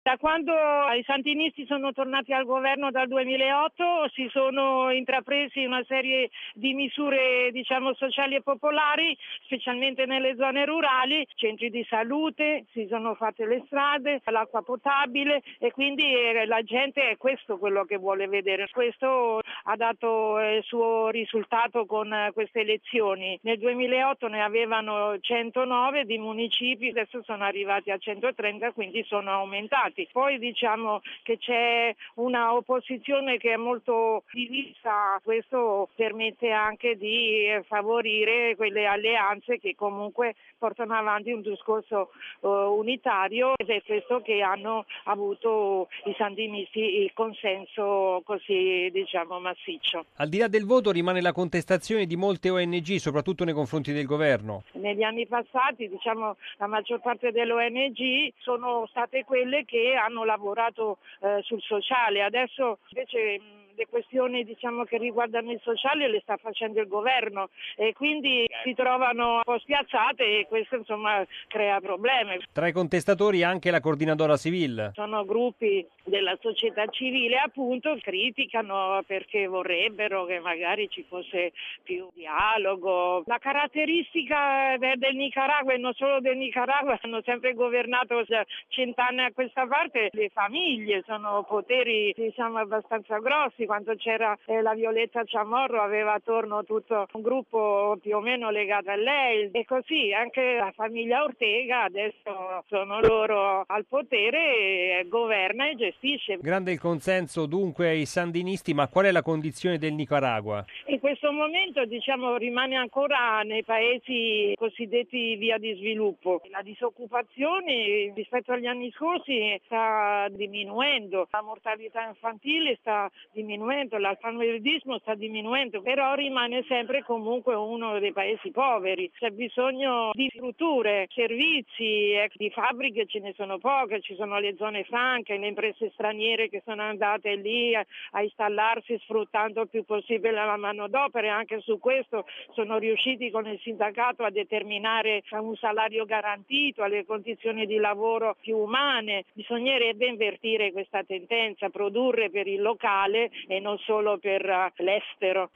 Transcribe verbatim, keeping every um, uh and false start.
Da quando i sandinisti sono tornati al governo dal duemilaotto si sono intrapresi una serie di misure, diciamo, sociali e popolari, specialmente nelle zone rurali, centri di salute, si sono fatte le strade, l'acqua potabile e quindi la gente è questo quello che vuole vedere. Questo ha dato il suo risultato con queste elezioni. Nel duemilaotto ne avevano centonove di municipi, adesso sono arrivati a centotrenta, quindi sono aumentati. Poi diciamo che c'è una opposizione che è molto divisa, questo permette anche di favorire quelle alleanze che comunque portano avanti un discorso uh, unitario ed è questo che hanno avuto i sandinisti il consenso così diciamo massiccio. Al di là del voto rimane la contestazione di molte O N G, soprattutto nei confronti del governo. Negli anni passati, diciamo, la maggior parte delle O N G sono state quelle che hanno lavorato eh, sul sociale. Adesso invece mh, le questioni diciamo che riguardano il sociale le sta facendo il governo e quindi si trovano un po' spiazzate e questo insomma crea problemi. Tra i contestatori anche la coordinadora Civil. Sono gruppi della società civile appunto criticano perché vorrebbero che magari ci fosse più dialogo. La caratteristica del Nicaragua e non solo del Nicaragua, hanno sempre governato cent'anni a questa parte, le famiglie sono poteri diciamo abbastanza grossi. Quando c'era eh, la Violeta Chamorro aveva attorno tutto un gruppo più o meno legato a lei e così anche la famiglia Ortega adesso sono loro al potere e governa e gestisce. Grande il consenso dunque ai sandinisti, ma qual è la condizione del Nicaragua? In questo momento diciamo rimane ancora nei paesi cosiddetti via di sviluppo. La disoccupazione rispetto agli anni scorsi sta diminuendo, la mortalità infantile sta diminuendo, l'analfabetismo sta diminuendo, però rimane sempre comunque uno dei paesi poveri. C'è bisogno di strutture, servizi, di fabbriche ce ne sono poche, ci sono le zone franche, le imprese straniere che sono andate lì a, a installarsi sfruttando il più possibile la manodopera e anche su questo sono riusciti con il sindacato a determinare un salario garantito, alle condizioni di lavoro più umane. Bisognerebbe invertire questa tendenza, produrre per il locale e non solo per l'estero.